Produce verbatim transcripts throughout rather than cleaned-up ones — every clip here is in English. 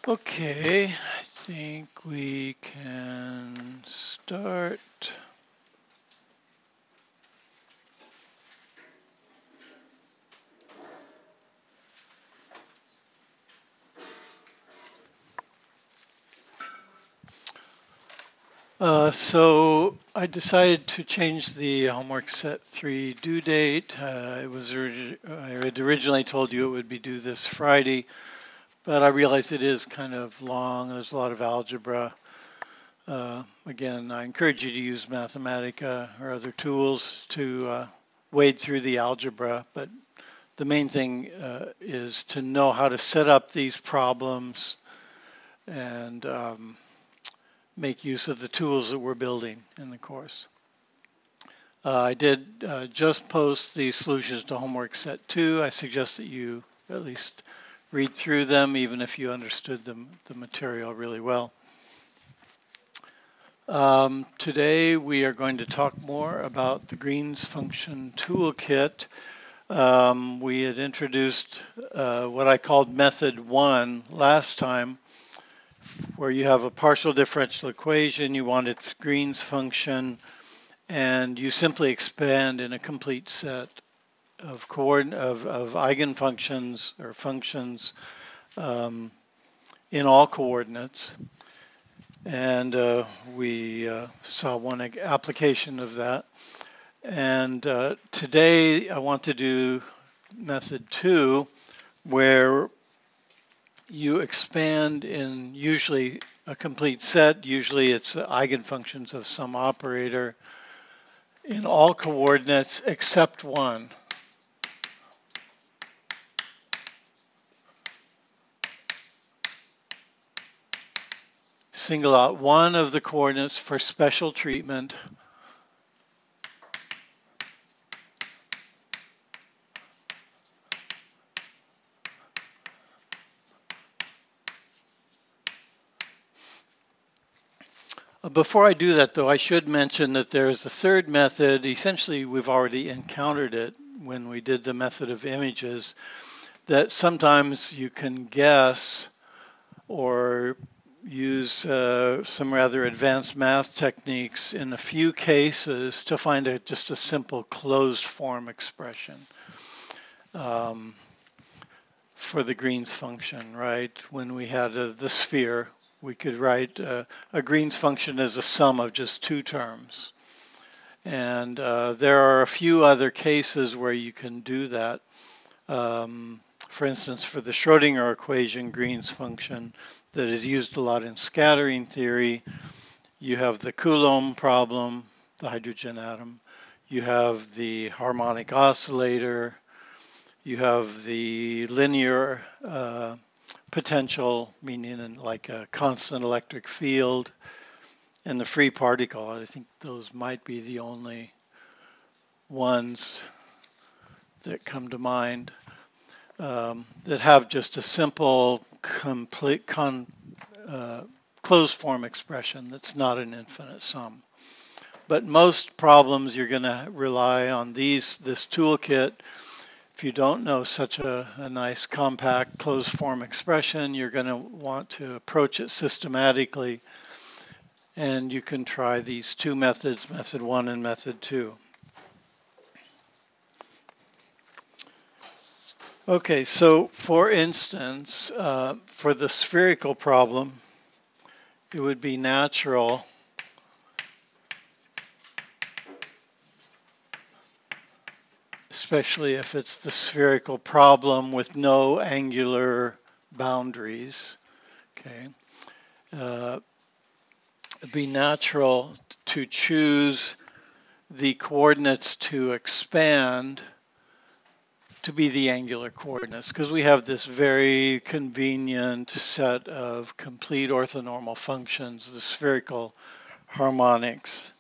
Okay, I think we can start. Uh, so I decided to change the homework set three due date. Uh, it was orig- I had originally told you it would be due this Friday, but I realize it is kind of long. There's a lot of algebra. Uh, again, I encourage you to use Mathematica or other tools to uh, wade through the algebra, but the main thing uh, is to know how to set up these problems and um, make use of the tools that we're building in the course. Uh, I did uh, just post the solutions to homework set two. I suggest that you at least read through them, even if you understood the, the material really well. Um, today we are going to talk more about the Greens function toolkit. Um, we had introduced uh, what I called method one last time, where you have a partial differential equation, you want its Green's function, and you simply expand in a complete set of coordin of, of eigenfunctions or functions um, in all coordinates. And uh, we uh, saw one application of that. And uh, today I want to do method two, where you expand in usually a complete set. Usually it's the eigenfunctions of some operator in all coordinates except one. Single out one of the coordinates for special treatment. Before I do that, though, I should mention that there's a third method. Essentially, we've already encountered it when we did the method of images, that sometimes you can guess or use uh, some rather advanced math techniques in a few cases to find a, just a simple closed form expression um, for the Green's function, right? When we had a, the sphere, we could write uh, a Green's function as a sum of just two terms. And uh, there are a few other cases where you can do that. Um, for instance, for the Schrodinger equation, Green's function, that is used a lot in scattering theory, you have the Coulomb problem, the hydrogen atom. You have the harmonic oscillator. You have the linear uh, potential, meaning like a constant electric field, and the free particle. I think those might be the only ones that come to mind um, that have just a simple, complete, con, uh, closed form expression that's not an infinite sum. But most problems you're going to rely on these this toolkit. If you don't know such a, a nice compact closed form expression, you're going to want to approach it systematically. And you can try these two methods, method one and method two. Okay, so for instance, uh, for the spherical problem, it would be natural especially if it's the spherical problem with no angular boundaries. Okay, uh, it'd be natural to choose the coordinates to expand to be the angular coordinates, because we have this very convenient set of complete orthonormal functions, the spherical harmonics.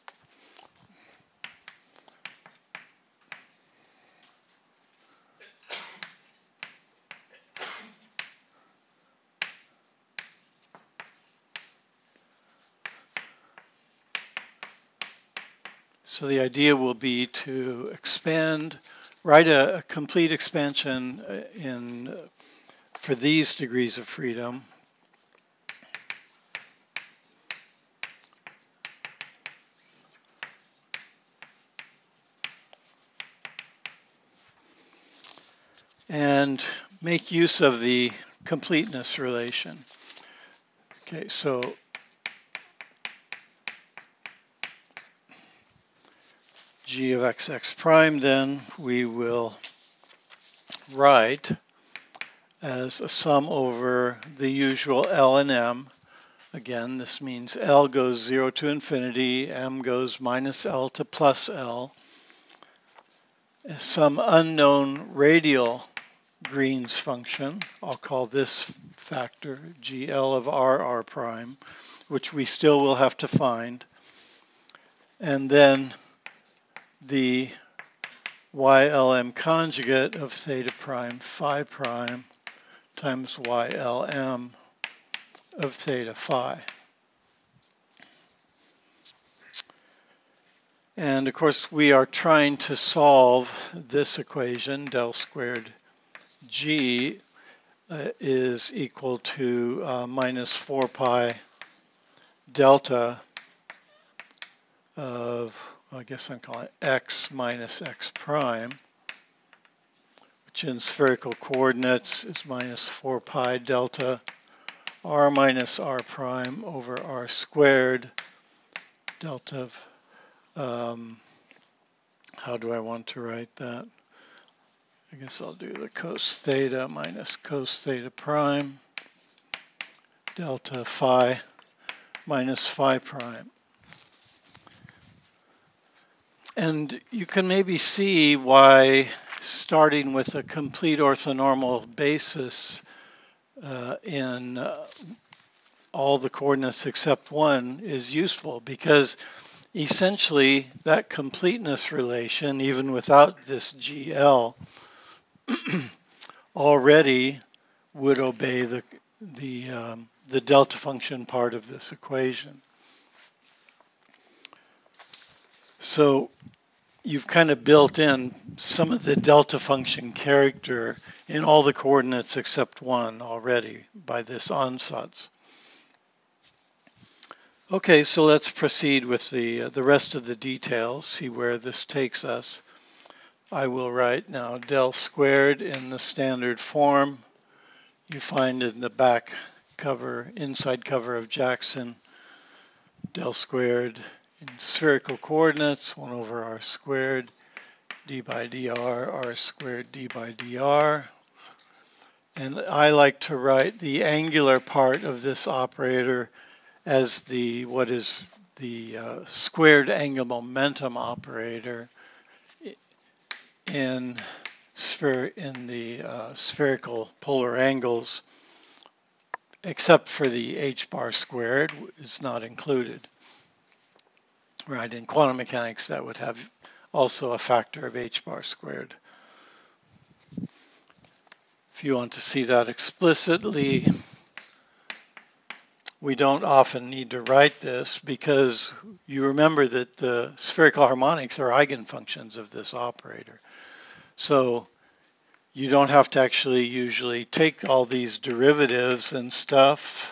So the idea will be to expand, write a, a complete expansion in for these degrees of freedom. make use of the completeness relation. Okay, so g of x x prime then we will write as a sum over the usual L and M. Again, this means L goes zero to infinity, M goes minus L to plus L. As some unknown radial Green's function, I'll call this factor G L of R R prime, which we still will have to find. And then the Y L M conjugate of theta prime phi prime times Y L M of theta phi. And of course we are trying to solve this equation, del squared G uh, is equal to uh, minus four pi delta of, I guess I'm calling it x minus x prime, which in spherical coordinates is minus four pi delta r minus r prime over r squared delta of, um, how do I want to write that? I guess I'll do the cos theta minus cos theta prime delta phi minus phi prime. And you can maybe see why starting with a complete orthonormal basis uh, in uh, all the coordinates except one is useful, because essentially that completeness relation, even without this G L, already would obey the the um, the delta function part of this equation. So you've kind of built in some of the delta function character in all the coordinates except one already by this ansatz. Okay, so let's proceed with the uh, the rest of the details, see where this takes us. I will write now del squared in the standard form. You find in the back cover, inside cover of Jackson, del squared in spherical coordinates, one over r squared, d by dr, r squared d by dr. And I like to write the angular part of this operator as the, what is the uh, squared angular momentum operator in sphere in the uh, spherical polar angles, except for the h bar squared is not included. Right, in quantum mechanics that would have also a factor of h bar squared. If you want to see that explicitly, we don't often need to write this because you remember that the spherical harmonics are eigenfunctions of this operator. So you don't have to actually usually take all these derivatives and stuff,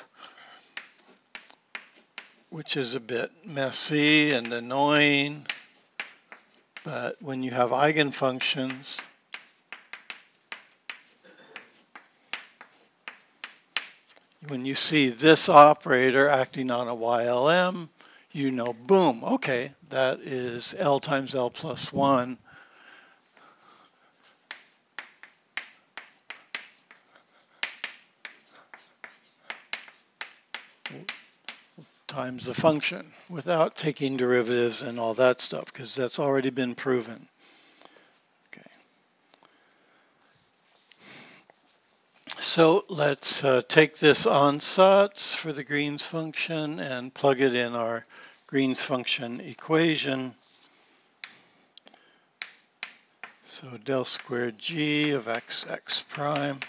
which is a bit messy and annoying. But when you have eigenfunctions, when you see this operator acting on a Y L M, you know, boom, okay, that is L times L plus one times the function without taking derivatives and all that stuff, because that's already been proven. Okay. So let's uh, take this ansatz for the Green's function and plug it in our Green's function equation. So del squared G of x x prime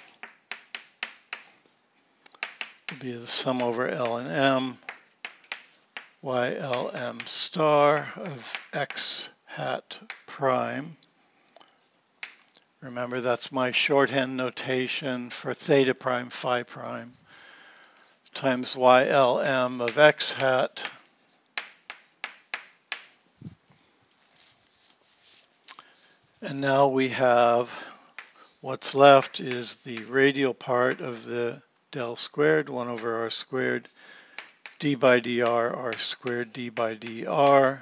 will be the sum over L and M Y L M star of x hat prime. Remember, that's my shorthand notation for theta prime phi prime times Y L M of x hat and now we have What's left is the radial part of the del squared, one over r squared, d by dr, r squared d by dr,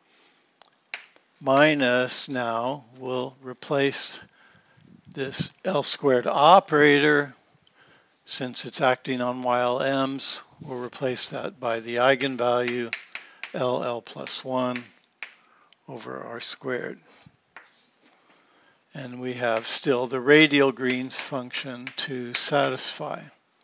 minus, now we'll replace this L squared operator. Since it's acting on Y L Ms, we'll replace that by the eigenvalue L L plus one over r squared. And we have still the radial Green's function to satisfy.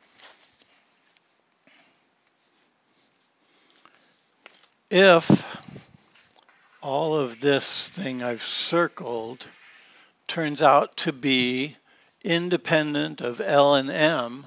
If all of this thing I've circled turns out to be independent of L and M,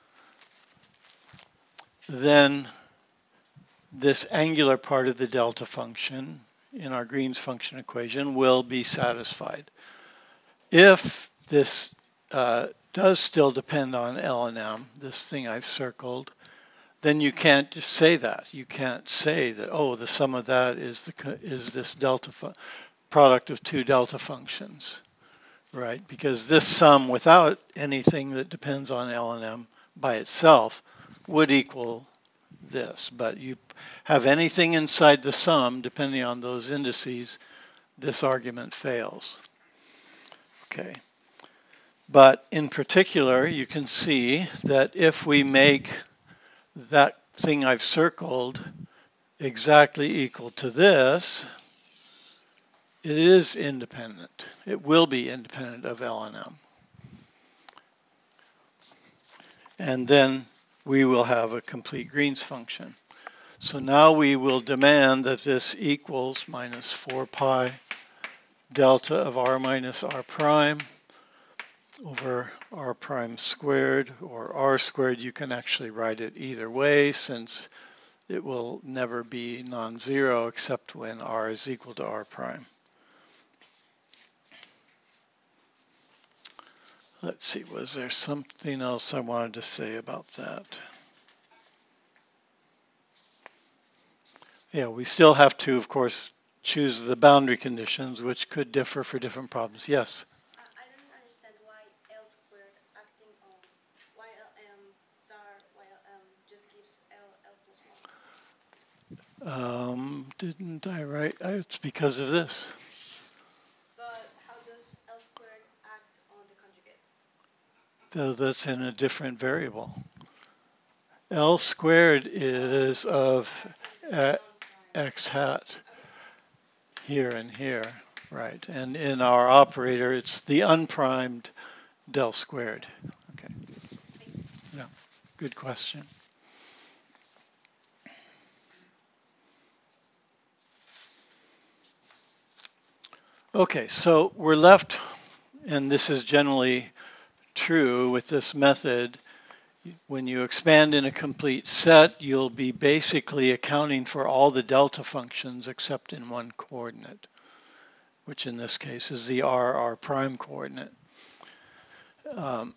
then this angular part of the delta function in our Green's function equation will be satisfied. If this uh, does still depend on L and M, this thing I've circled, then you can't just say that. You can't say that, oh, the sum of that is the is this delta product of two delta functions, right? Because this sum without anything that depends on L and M by itself would equal this. But you have anything inside the sum, depending on those indices, this argument fails. Okay. But in particular, you can see that if we make that thing I've circled exactly equal to this, it is independent. It will be independent of L and M. And then we will have a complete Green's function. So now we will demand that this equals minus four pi delta of r minus r prime over r prime squared, or r squared. You can actually write it either way, since it will never be non-zero except when r is equal to r prime. Let's see, was there something else I wanted to say about that? Yeah, we still have to, of course, choose the boundary conditions, which could differ for different problems. Yes? Uh, I don't understand why L squared acting on Y L M star Y L M just gives L L plus one. Um, didn't I write? It's because of this. But how does L squared act on the conjugate? So that's in a different variable. L squared is of uh, x hat here and here, right? And in our operator, it's the unprimed del squared. Okay. Yeah, good question. Okay, so we're left, and this is generally true with this method. When you expand in a complete set, you'll be basically accounting for all the delta functions except in one coordinate, which in this case is the r, r prime coordinate. Um,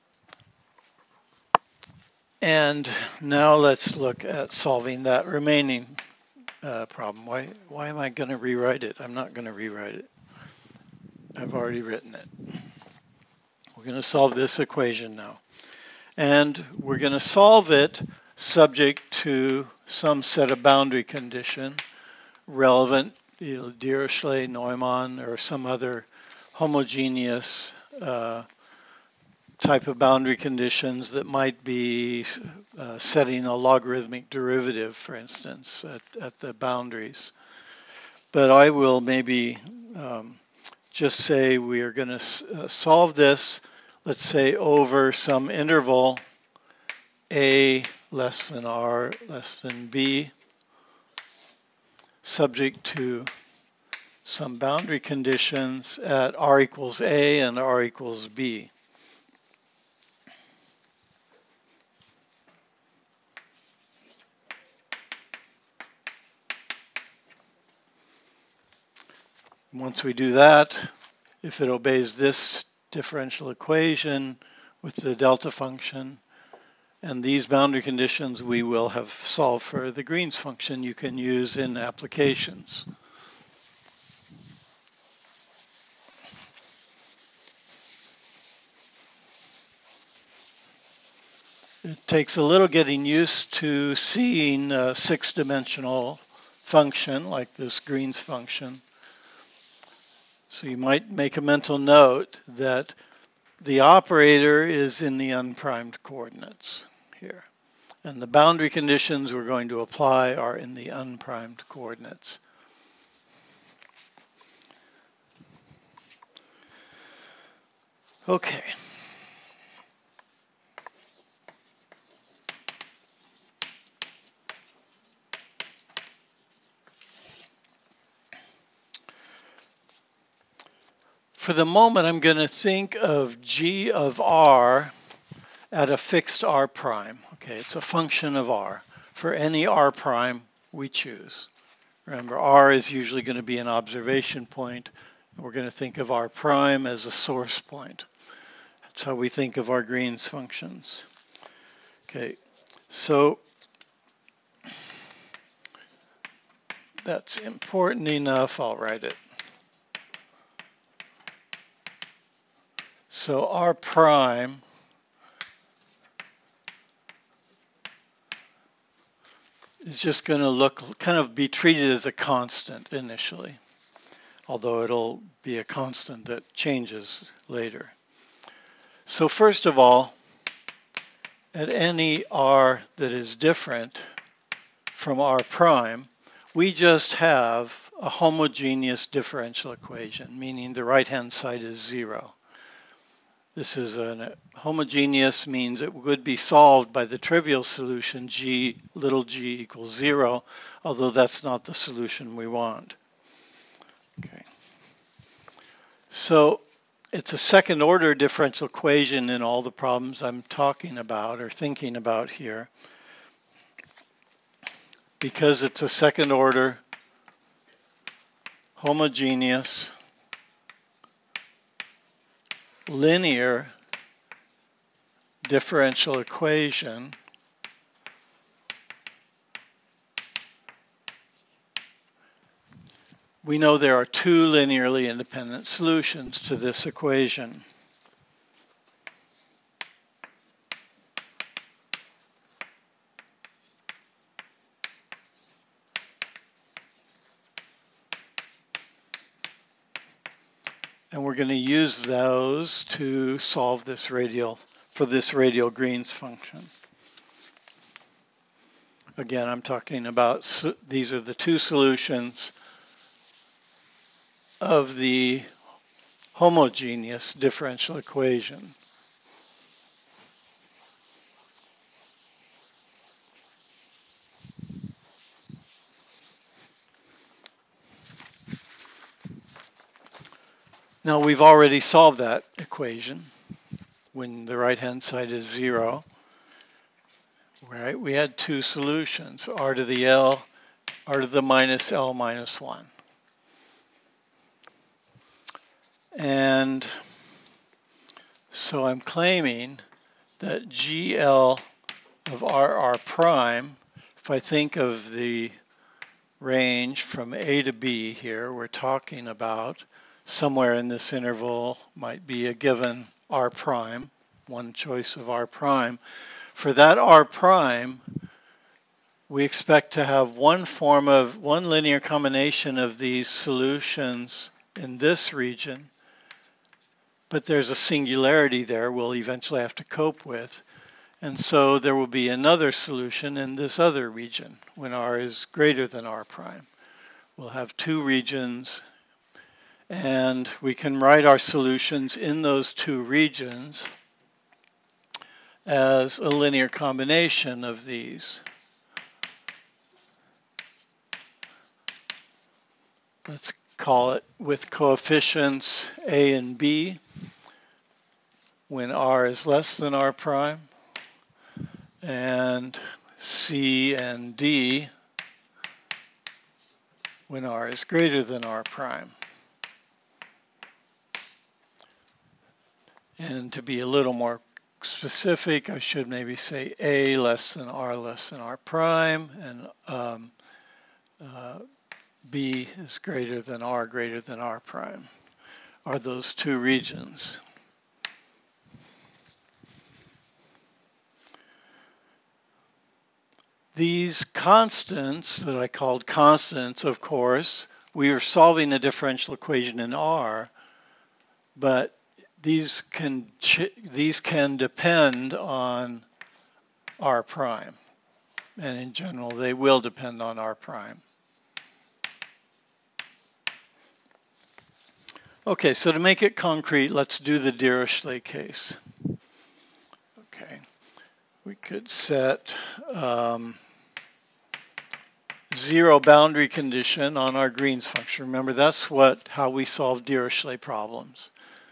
and now let's look at solving that remaining uh, problem. Why, why am I going to rewrite it? I'm not going to rewrite it. I've already written it. We're going to solve this equation now. And we're going to solve it subject to some set of boundary condition relevant, you know, Dirichlet, Neumann, or some other homogeneous uh, type of boundary conditions that might be uh, setting a logarithmic derivative, for instance, at, at the boundaries. But I will maybe um, just say we are going to uh, solve this, let's say, over some interval a less than r less than b, subject to some boundary conditions at r equals a and r equals b. Once we do that, if it obeys this differential equation with the delta function and these boundary conditions, we will have solved for the Green's function you can use in applications. It takes a little getting used to seeing a six-dimensional function like this Green's function. So you might make a mental note that the operator is in the unprimed coordinates here. And the boundary conditions we're going to apply are in the unprimed coordinates. Okay. For the moment, I'm going to think of G of R at a fixed R prime. Okay, it's a function of R for any R prime we choose. Remember, R is usually going to be an observation point. We're going to think of R prime as a source point. That's how we think of our Green's functions. Okay, so that's important enough, I'll write it. So R prime is just going to look, kind of be treated as a constant initially, although it'll be a constant that changes later. So first of all, at any R that is different from R prime, we just have a homogeneous differential equation, meaning the right-hand side is zero. This is a homogeneous, means it would be solved by the trivial solution g little g equals zero, although that's not the solution we want. Okay. So it's a second order differential equation in all the problems I'm talking about or thinking about here. Because it's a second order homogeneous linear differential equation, we know there are two linearly independent solutions to this equation. And we're going to use those to solve this radial, for this radial Green's function. Again, I'm talking about, these are the two solutions of the homogeneous differential equation. Now we've already solved that equation when the right-hand side is zero. Right, we had two solutions, r to the L, r to the minus L minus one. And so I'm claiming that G L of R R prime, if I think of the range from A to B here, we're talking about somewhere in this interval might be a given R prime, one choice of R prime. For that R prime, we expect to have one form of, one linear combination of these solutions in this region, but there's a singularity there we'll eventually have to cope with. And so there will be another solution in this other region when R is greater than R prime. We'll have two regions, and we can write our solutions in those two regions as a linear combination of these. Let's call it with coefficients A and B when R is less than R prime, and C and D when R is greater than R prime. And to be a little more specific, I should maybe say A less than R less than R prime, and um, uh, B is greater than R greater than R prime, are those two regions. These constants that I called constants, of course, we are solving a differential equation in R, but these can these can depend on R prime, and in general they will depend on R prime. Okay, so to make it concrete, let's do the Dirichlet case. Okay, we could set um, zero boundary condition on our Green's function. Remember, that's what how we solve Dirichlet problems.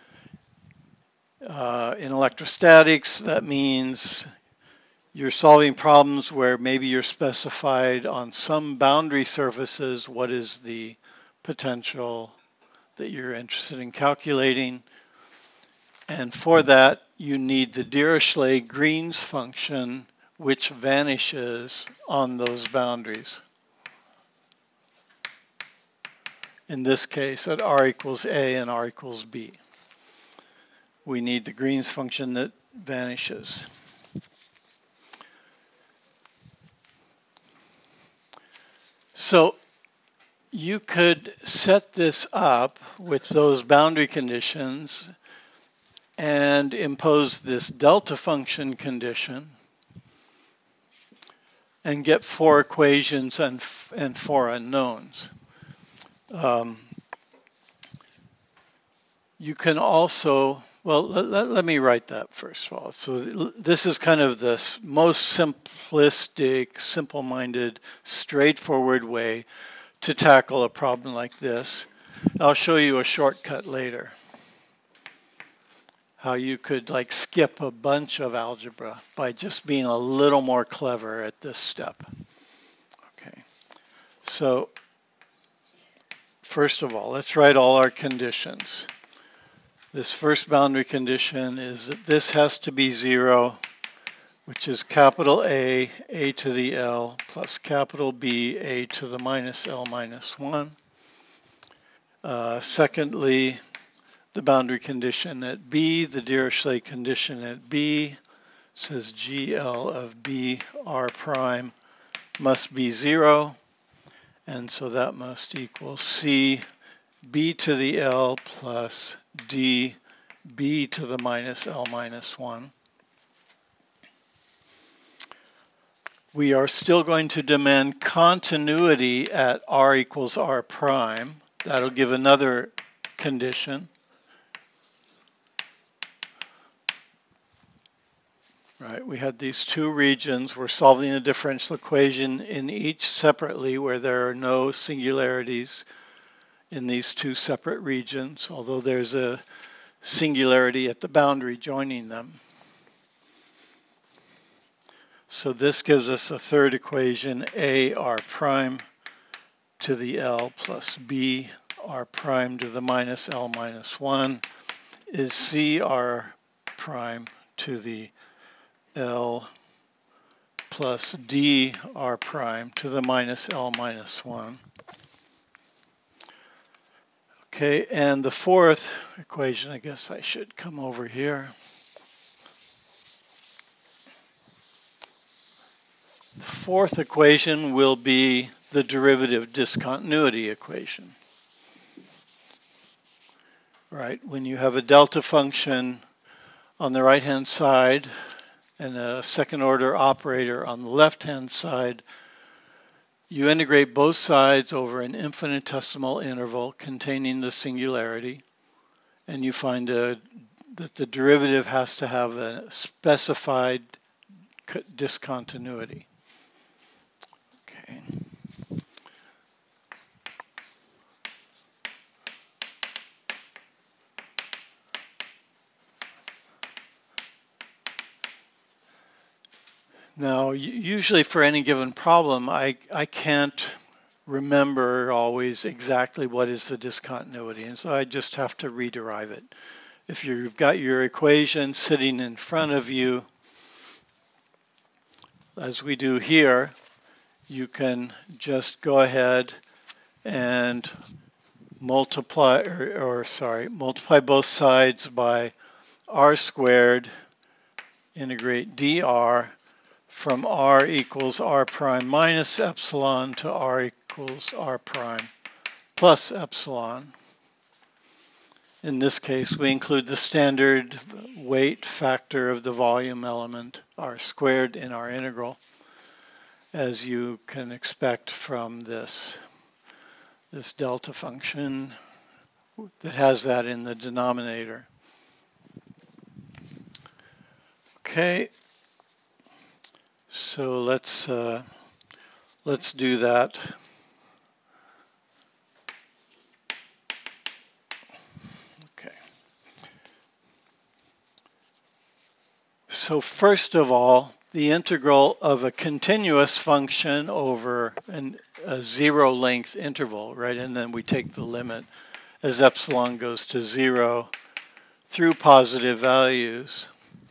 Uh, in electrostatics, that means you're solving problems where maybe you're specified on some boundary surfaces what is the potential that you're interested in calculating. And for that, you need the Dirichlet Green's function, which vanishes on those boundaries. In this case, at R equals A and R equals B. We need the Green's function that vanishes. So you could set this up with those boundary conditions and impose this delta function condition and get four equations and, and four unknowns. Um, you can also, well, let, let, let me write that first of all. So this is kind of the most simplistic, simple-minded, straightforward way to tackle a problem like this. I'll show you a shortcut later. How you could like skip a bunch of algebra by just being a little more clever at this step. Okay, so first of all, let's write all our conditions. This first boundary condition is that this has to be zero, which is capital A, A to the L, plus capital B, A to the minus L minus one. Uh, secondly, the boundary condition at B, the Dirichlet condition at B, says G L of B R prime must be zero, and so that must equal C B to the L plus D B to the minus L minus one. We are still going to demand continuity at R equals R prime. That'll give another condition. Right, we had these two regions. We're solving a differential equation in each separately where there are no singularities in these two separate regions, although there's a singularity at the boundary joining them. So this gives us a third equation, A R prime to the L plus B R prime to the minus L minus one is C R prime to the L plus D R prime to the minus L minus one. Okay, and the fourth equation, I guess I should come over here. The fourth equation will be the derivative discontinuity equation. Right, when you have a delta function on the right-hand side and a second order operator on the left-hand side, you integrate both sides over an infinitesimal interval containing the singularity, and you find a, that the derivative has to have a specified discontinuity. Okay. Now, usually for any given problem, I, I can't remember always exactly what is the discontinuity, and so I just have to rederive it. If you've got your equation sitting in front of you, as we do here, you can just go ahead and multiply, or, or sorry, multiply both sides by r squared, integrate dr from r equals r prime minus epsilon to r equals r prime plus epsilon. In this case, we include the standard weight factor of the volume element, r squared, in our integral, as you can expect from this, this delta function that has that in the denominator. Okay, so let's uh, let's do that. Okay. So first of all, the integral of a continuous function over an, a zero length interval, right? And then we take the limit as epsilon goes to zero through positive values.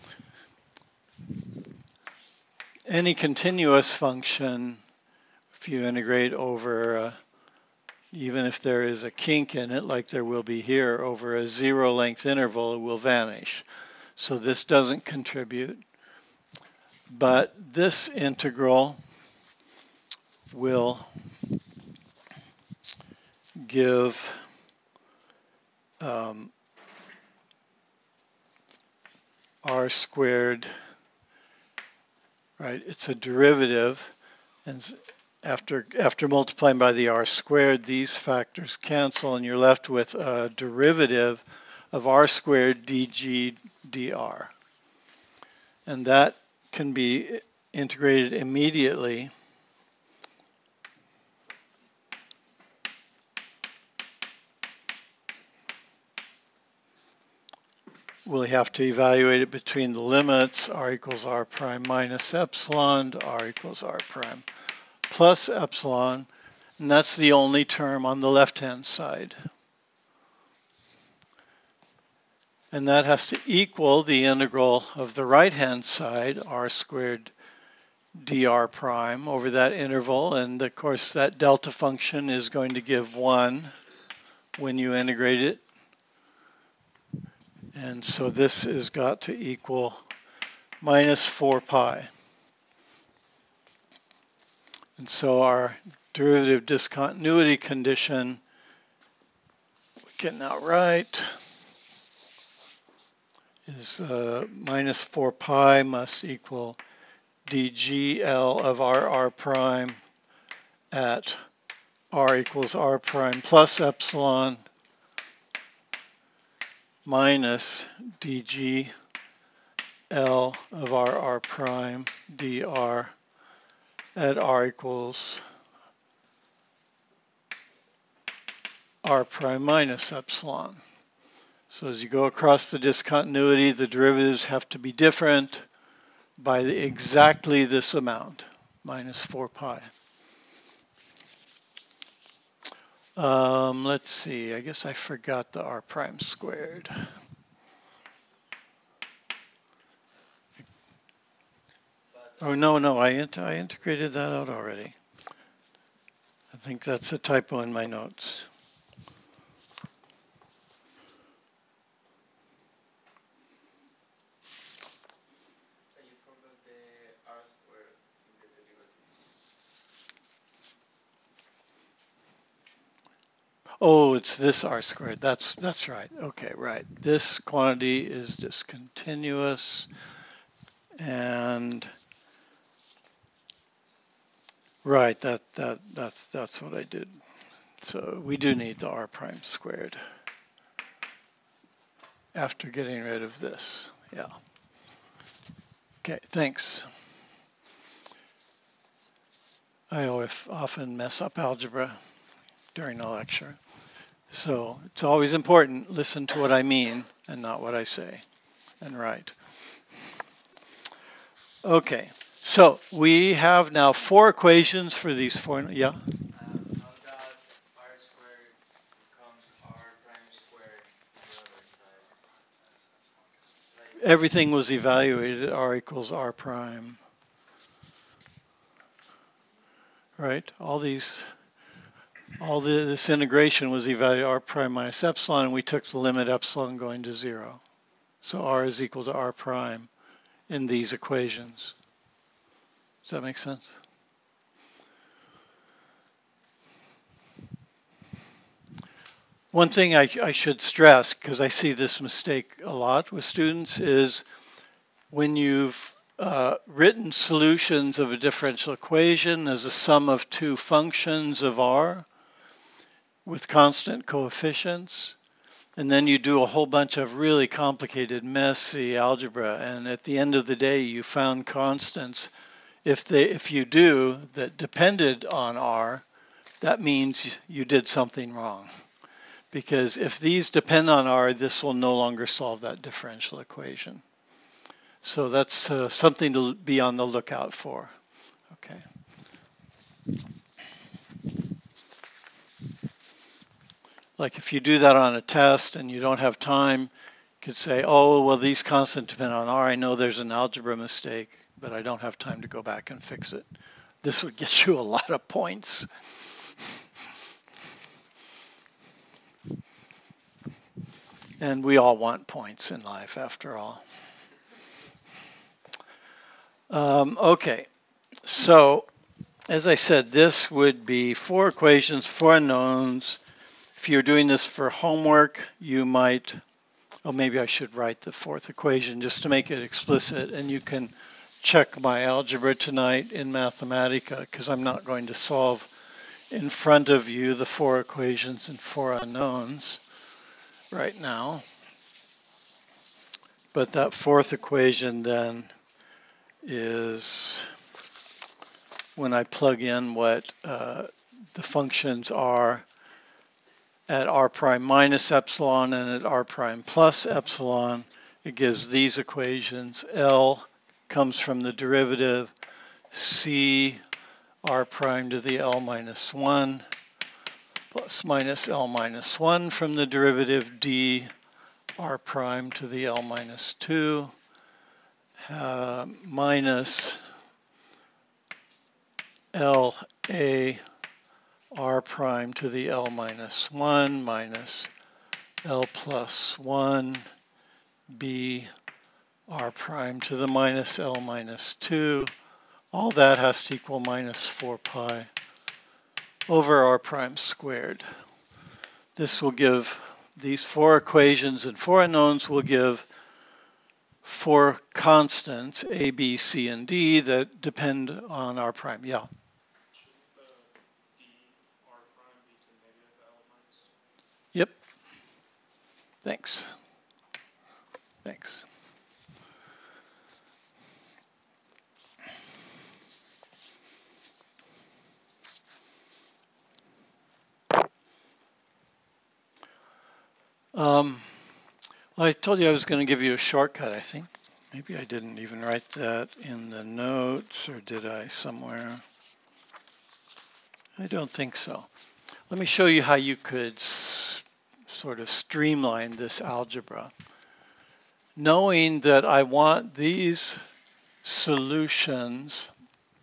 Any continuous function, if you integrate over, uh, even if there is a kink in it, like there will be here, over a zero length interval, it will vanish. So this doesn't contribute. But this integral will give um, r squared, right? It's a derivative, and after after multiplying by the r squared, these factors cancel, and you're left with a derivative of r squared dg dr, and that can be integrated immediately. We'll have to evaluate it between the limits r equals r prime minus epsilon to r equals r prime plus epsilon, and that's the only term on the left-hand side. And that has to equal the integral of the right-hand side, r squared dr prime, over that interval, and of course that delta function is going to give one when you integrate it. And so this has got to equal minus four pi. And so our derivative discontinuity condition, we can now write, is uh, minus four pi must equal dgl of r r prime at r equals r prime plus epsilon minus dg L of r r prime dr at r equals r prime minus epsilon. So as you go across the discontinuity, the derivatives have to be different by the, exactly this amount, minus four pi. Um, let's see, I guess I forgot the r prime squared. Oh, no, no, I, int I integrated that out already. I think that's a typo in my notes. You forgot the r squared in the derivative. Oh, it's this r squared. That's that's right. Okay, right. This quantity is discontinuous, and right. That that that's that's what I did. So we do need the r prime squared after getting rid of this. Yeah. Okay. Thanks. I always often mess up algebra during a lecture. So it's always important, listen to what I mean and not what I say and write. Okay, so we have now four equations for these four, yeah? Uh, how does r squared becomes r prime squared on the other side? Like, Everything was evaluated, r equals r prime. Right, all these, all the, this integration was evaluated r prime minus epsilon, and we took the limit epsilon going to zero. So r is equal to r prime in these equations. Does that make sense? One thing I, I should stress, because I see this mistake a lot with students, is when you've uh, written solutions of a differential equation as a sum of two functions of R with constant coefficients, and then you do a whole bunch of really complicated, messy algebra, and at the end of the day, you found constants. If they, if you do, that depended on R, that means you did something wrong. Because if these depend on R, this will no longer solve that differential equation. So that's uh, something to be on the lookout for. Okay. Like if you do that on a test and you don't have time, you could say, oh, well, these constants depend on R. I know there's an algebra mistake, but I don't have time to go back and fix it. This would get you a lot of points. And we all want points in life, after all. Um, okay, so as I said, this would be four equations, four unknowns. If you're doing this for homework, you might, oh, maybe I should write the fourth equation just to make it explicit, and you can check my algebra tonight in Mathematica, because I'm not going to solve in front of you the four equations and four unknowns right now. But that fourth equation then is when I plug in what uh, the functions are at r prime minus epsilon and at r prime plus epsilon, it gives these equations. L comes from the derivative c r prime to the L minus one plus minus L minus one from the derivative d r prime to the L minus two uh, minus L a r prime to the L minus one minus L plus one b r prime to the minus L minus two. All that has to equal minus four pi over r prime squared. This will give these four equations and four unknowns will give four constants, A, B, C, and D, that depend on r prime. Yeah. Yep. Thanks. Thanks. Um, well, I told you I was going to give you a shortcut, I think. Maybe I didn't even write that in the notes, or did I somewhere? I don't think so. Let me show you how you could s sort of streamline this algebra. Knowing that I want these solutions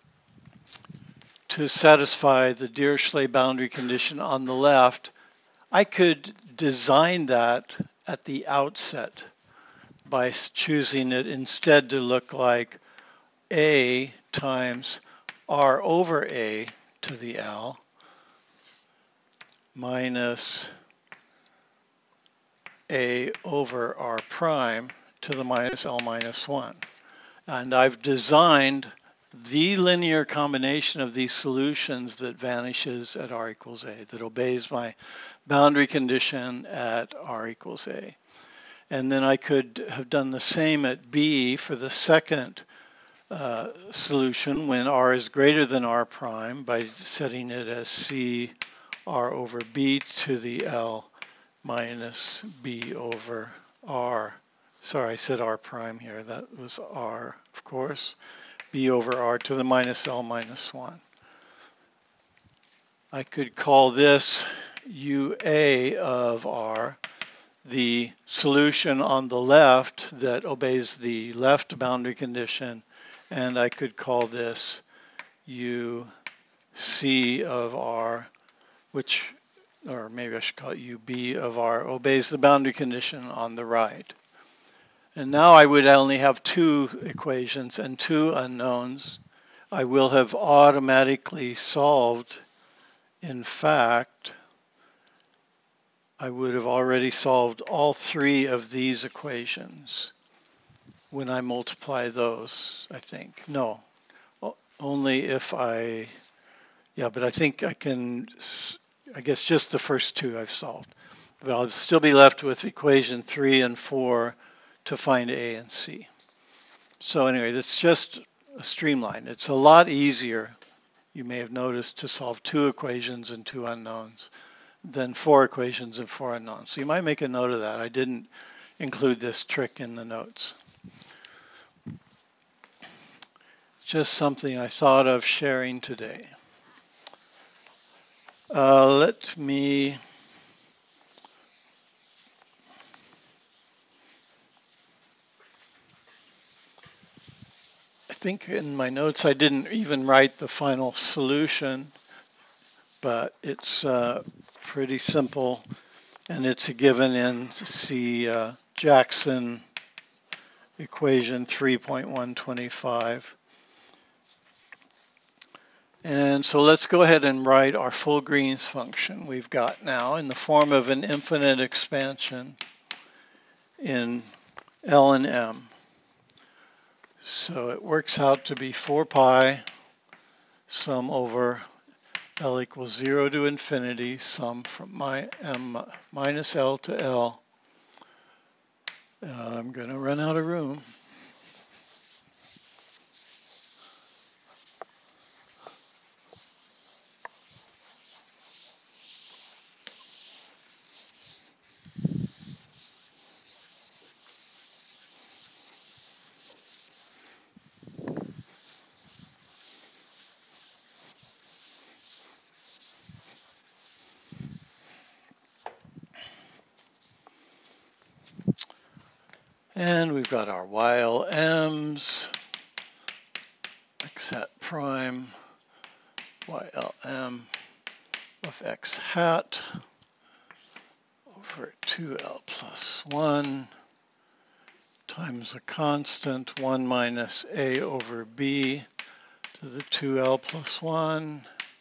to satisfy the Dirichlet boundary condition on the left, I could design that at the outset by choosing it instead to look like A times R over A to the L minus A over R prime to the minus L minus one. And I've designed the linear combination of these solutions that vanishes at R equals A, that obeys my boundary condition at R equals A. And then I could have done the same at B for the second uh, solution when R is greater than R prime by setting it as C R over B to the L minus B over R. Sorry, I said R prime here. That was R, of course. B over R to the minus L minus one. I could call this U A of R, the solution on the left that obeys the left boundary condition, and I could call this U C of R, which, or maybe I should call it U B of R, obeys the boundary condition on the right. And now I would only have two equations and two unknowns. I will have automatically solved. In fact, I would have already solved all three of these equations when I multiply those, I think. No, only if I, yeah, but I think I can, I guess just the first two I've solved. But I'll still be left with equation three and four to find A and C. So anyway, that's just a streamline. It's a lot easier, you may have noticed, to solve two equations and two unknowns than four equations and four unknowns. So you might make a note of that. I didn't include this trick in the notes. Just something I thought of sharing today. Uh, let me I think in my notes I didn't even write the final solution, but it's uh, pretty simple, and it's a given in C uh, Jackson equation three point one two five. And so let's go ahead and write our full Green's function we've got now in the form of an infinite expansion in L and M. So it works out to be four pi sum over L equals zero to infinity, sum from my M minus L to L. Uh, I'm going to run out of room. And we've got our Y L M's, x hat prime, Y L M of x hat over two L plus one times the constant one minus A over B to the two L plus one.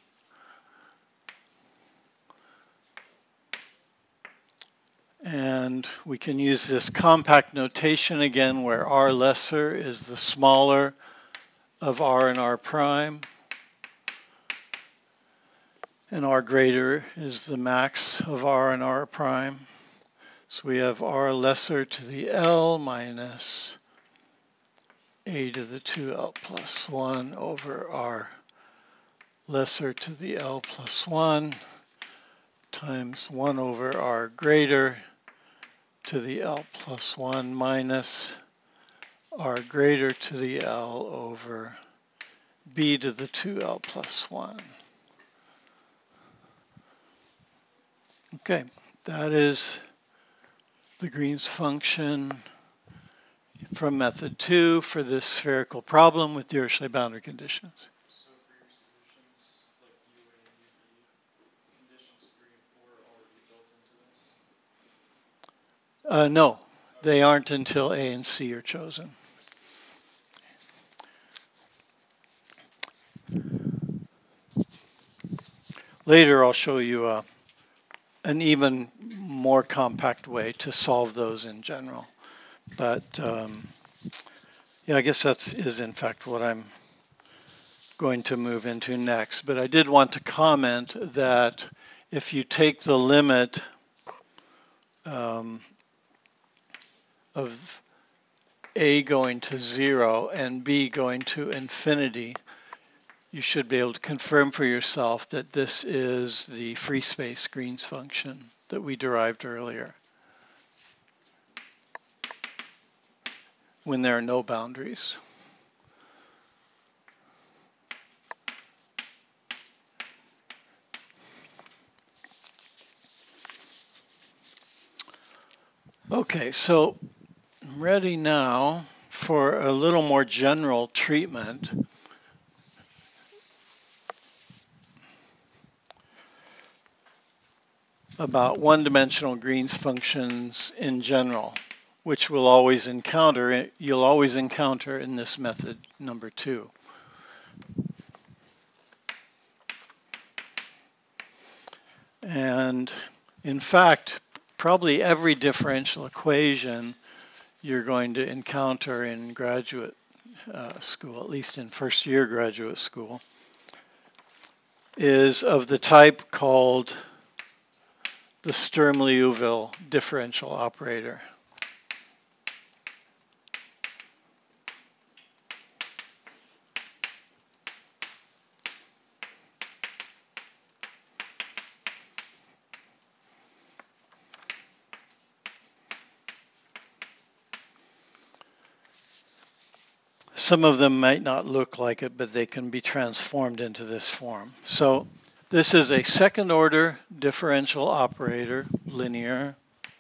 And we can use this compact notation again, where R lesser is the smaller of R and R prime, and R greater is the max of R and R prime. So we have R lesser to the L minus A to the two L plus one over R lesser to the L plus one times one over R greater to the L plus one minus R greater to the L over B to the two L plus one. Okay, that is the Green's function from method two for this spherical problem with Dirichlet boundary conditions. So for your solutions, like U A and U B, conditions three and four are already built into this? Uh, no, they aren't until A and C are chosen. Later I'll show you uh, an even more compact way to solve those in general. But um, yeah, I guess that is in fact what I'm going to move into next. But I did want to comment that if you take the limit um, of A going to zero and B going to infinity, you should be able to confirm for yourself that this is the free space Green's function that we derived earlier, when there are no boundaries. Okay, so I'm ready now for a little more general treatment about one-dimensional Green's functions in general, which we'll always encounter, you'll always encounter in this method number two. And in fact, probably every differential equation you're going to encounter in graduate uh, school, at least in first year graduate school, is of the type called the Sturm-Liouville differential operator. Some of them might not look like it, but they can be transformed into this form. So this is a second order differential operator, linear.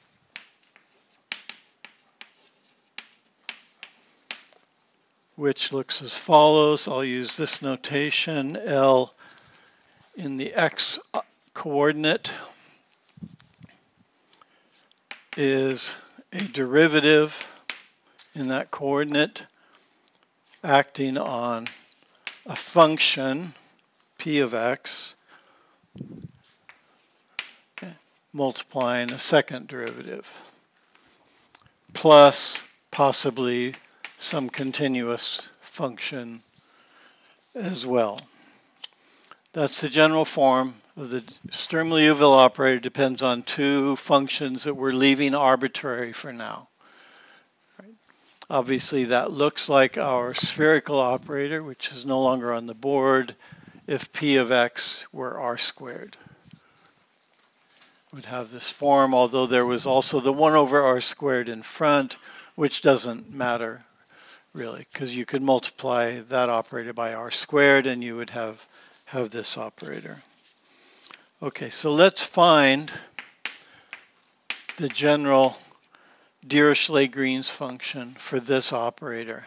Which looks as follows. I'll use this notation. L in the x coordinate is a derivative in that coordinate acting on a function, p of x, multiplying a second derivative, plus possibly some continuous function as well. That's the general form of the Sturm-Liouville operator. Depends on two functions that we're leaving arbitrary for now. Right. Obviously, that looks like our spherical operator, which is no longer on the board, if p of x were r squared. Would have this form, although there was also the one over r squared in front, which doesn't matter really, because you could multiply that operator by r squared and you would have, have this operator. Okay, so let's find the general Dirichlet-Green's function for this operator.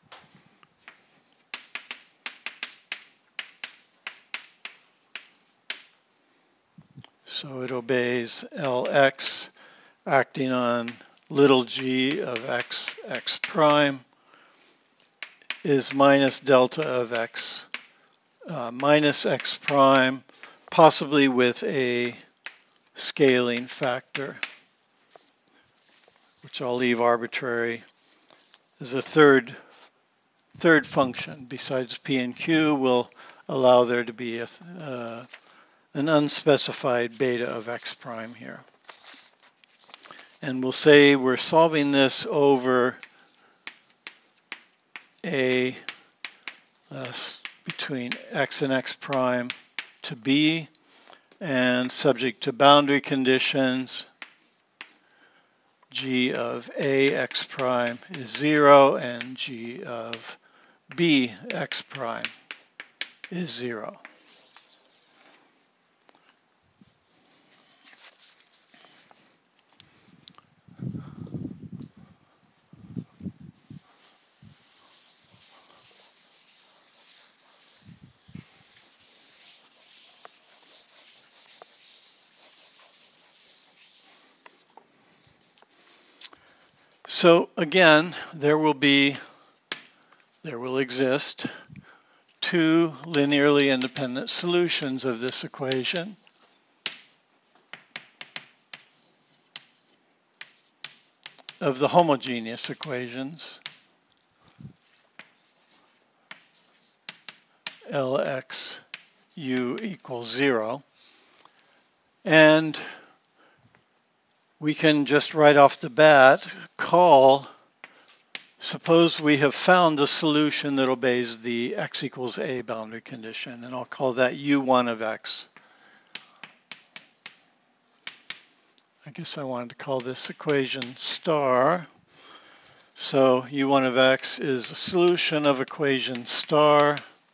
So it obeys Lx acting on little g of x, x prime is minus delta of x uh, minus x prime, possibly with a scaling factor, which I'll leave arbitrary, is a third third function besides p and q will allow there to be a, uh, an unspecified beta of x prime here. And we'll say we're solving this over a uh, between x and x prime to b, and subject to boundary conditions, g of a x prime is zero and g of b x prime is zero. So again, there will be, there will exist two linearly independent solutions of this equation. Of the homogeneous equations, Lx u equals zero. And we can just right off the bat call, suppose we have found the solution that obeys the x equals a boundary condition, and I'll call that u one of x. I guess I wanted to call this equation star. So u one of x is the solution of equation star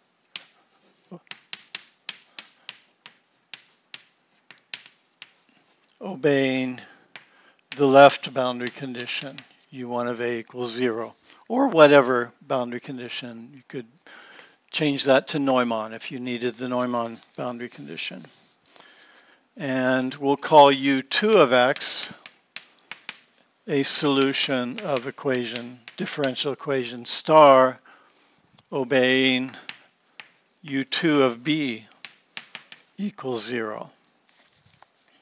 obeying the left boundary condition, u one of a equals zero, or whatever boundary condition. You could change that to Neumann if you needed the Neumann boundary condition. And we'll call u two of x a solution of equation, differential equation star obeying u two of b equals zero.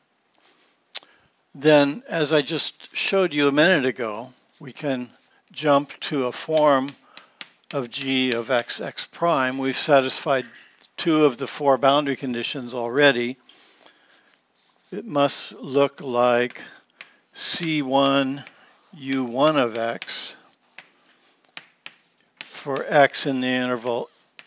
then as I just showed you a minute ago, we can jump to a form of g of x, x prime. We've satisfied two of the four boundary conditions already. It must look like c one u one of x for x in the interval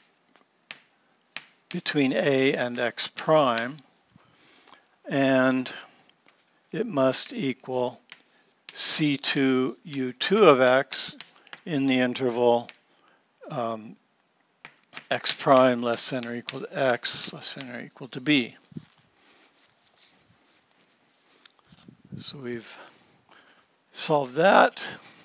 between a and x prime, and it must equal c two u two of x in the interval um, x prime less than or equal to x less than or equal to b. So we've solved that.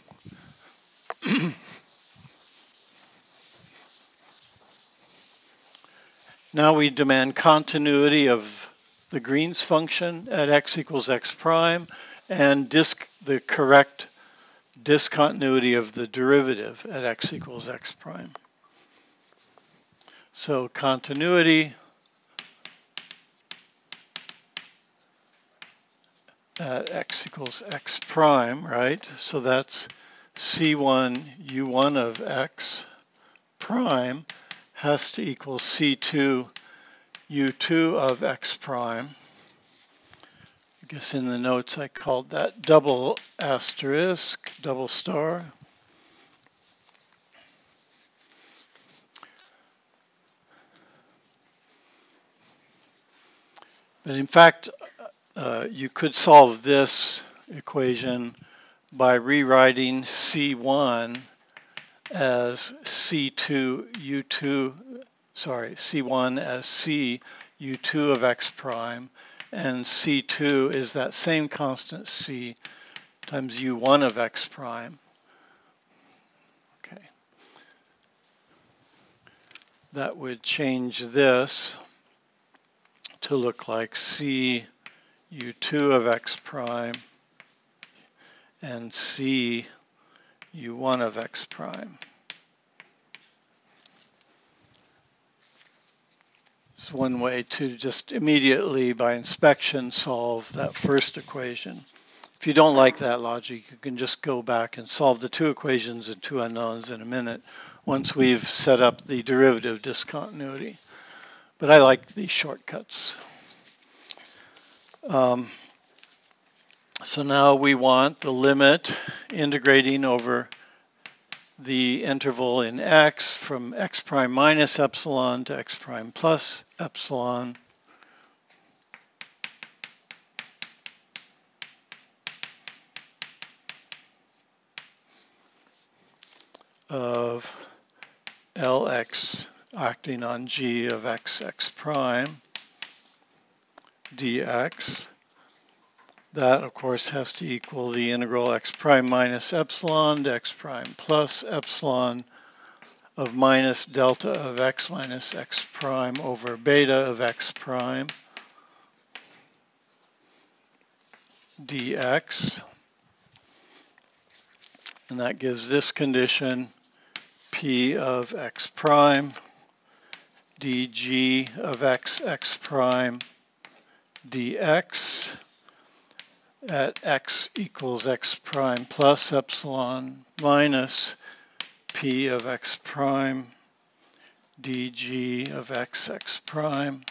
Now we demand continuity of the Green's function at x equals x prime and disc the correct discontinuity of the derivative at x equals x prime. So continuity at x equals x prime, right? So that's c one u one of x prime has to equal c two u two of x prime. I guess in the notes I called that double asterisk, double star. But in fact, uh, you could solve this equation by rewriting c one as c two u two, sorry, c one as c u two of x prime, and c two is that same constant c times u one of x prime. Okay. That would change this to look like c u two of x prime and c u one of x prime. It's one way to just immediately, by inspection, solve that first equation. If you don't like that logic, you can just go back and solve the two equations and two unknowns in a minute once we've set up the derivative discontinuity. But I like these shortcuts. Um, so now we want the limit integrating over the interval in x from x prime minus epsilon to x prime plus epsilon of Lx acting on g of x, x prime dx. That, of course, has to equal the integral x prime minus epsilon to x prime plus epsilon of minus delta of x minus x prime over beta of x prime dx. And that gives this condition p of x prime dg of x, x prime dx at x equals x prime plus epsilon minus p of x prime dg of x, x prime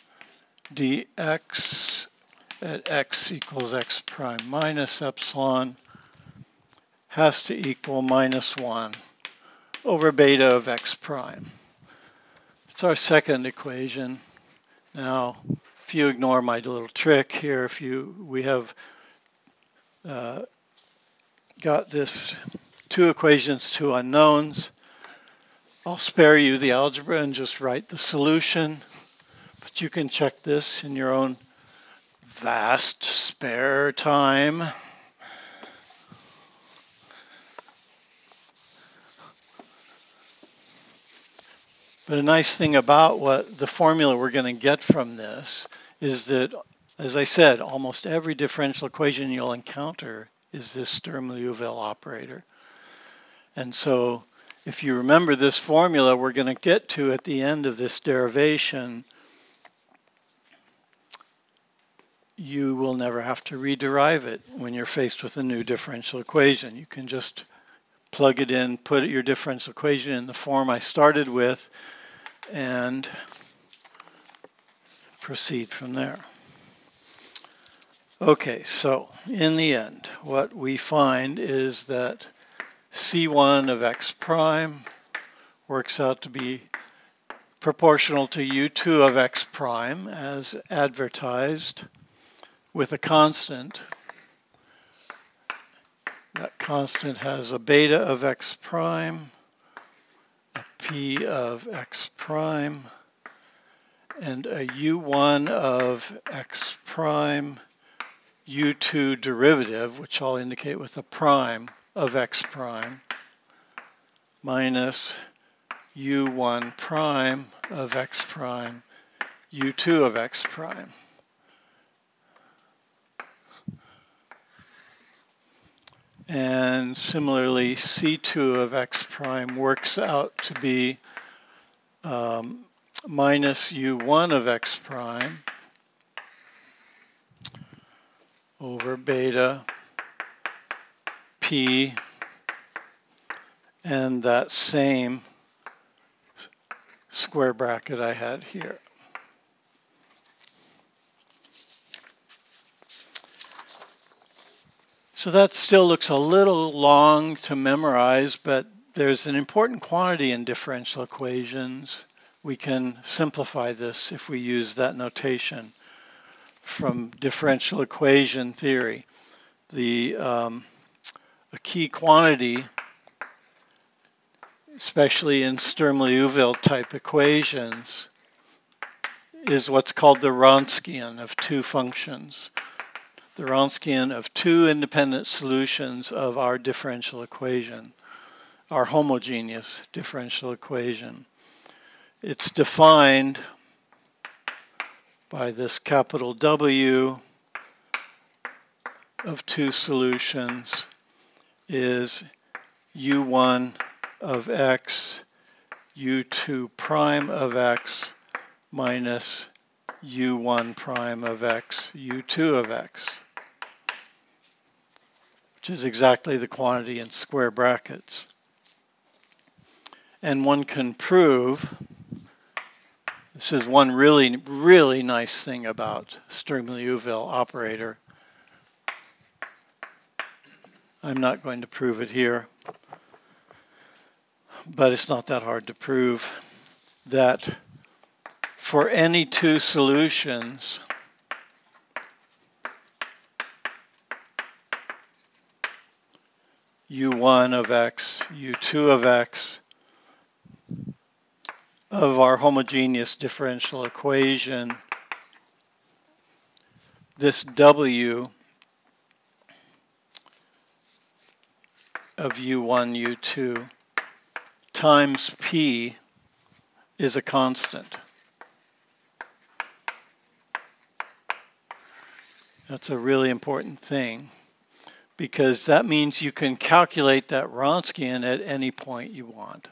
dx at x equals x prime minus epsilon has to equal minus one over beta of x prime. It's our second equation. Now, if you ignore my little trick here, if you we have uh, got this two equations, two unknowns, I'll spare you the algebra and just write the solution, but you can check this in your own vast spare time. But a nice thing about what the formula we're going to get from this is that, as I said, almost every differential equation you'll encounter is this Sturm-Liouville operator. And so if you remember this formula we're going to get to at the end of this derivation, you will never have to rederive it when you're faced with a new differential equation. You can just plug it in, put your differential equation in the form I started with, and proceed from there. Okay, so in the end, what we find is that C one of x prime works out to be proportional to U two of x prime as advertised with a constant. That constant has a beta of x prime, a p of x prime, and a U one of x prime U two derivative, which I'll indicate with a prime of x prime, minus U one prime of x prime U two of x prime. And similarly, C two of x prime works out to be um, minus U one of x prime over beta P and that same square bracket I had here. So that still looks a little long to memorize, but there's an important quantity in differential equations. We can simplify this if we use that notation from differential equation theory. The um, a key quantity, especially in Sturm-Liouville type equations, is what's called the Wronskian of two functions. The Wronskian of two independent solutions of our differential equation, our homogeneous differential equation. It's defined by this capital W of two solutions is U one of x, U two prime of x minus U one prime of x, U two of x, which is exactly the quantity in square brackets. And one can prove, this is one really, really nice thing about Sturm-Liouville operator. I'm not going to prove it here, but it's not that hard to prove that for any two solutions, U one of x, U two of x, of our homogeneous differential equation, this W of U one, U two times P is a constant. That's a really important thing because that means you can calculate that Wronskian at any point you want.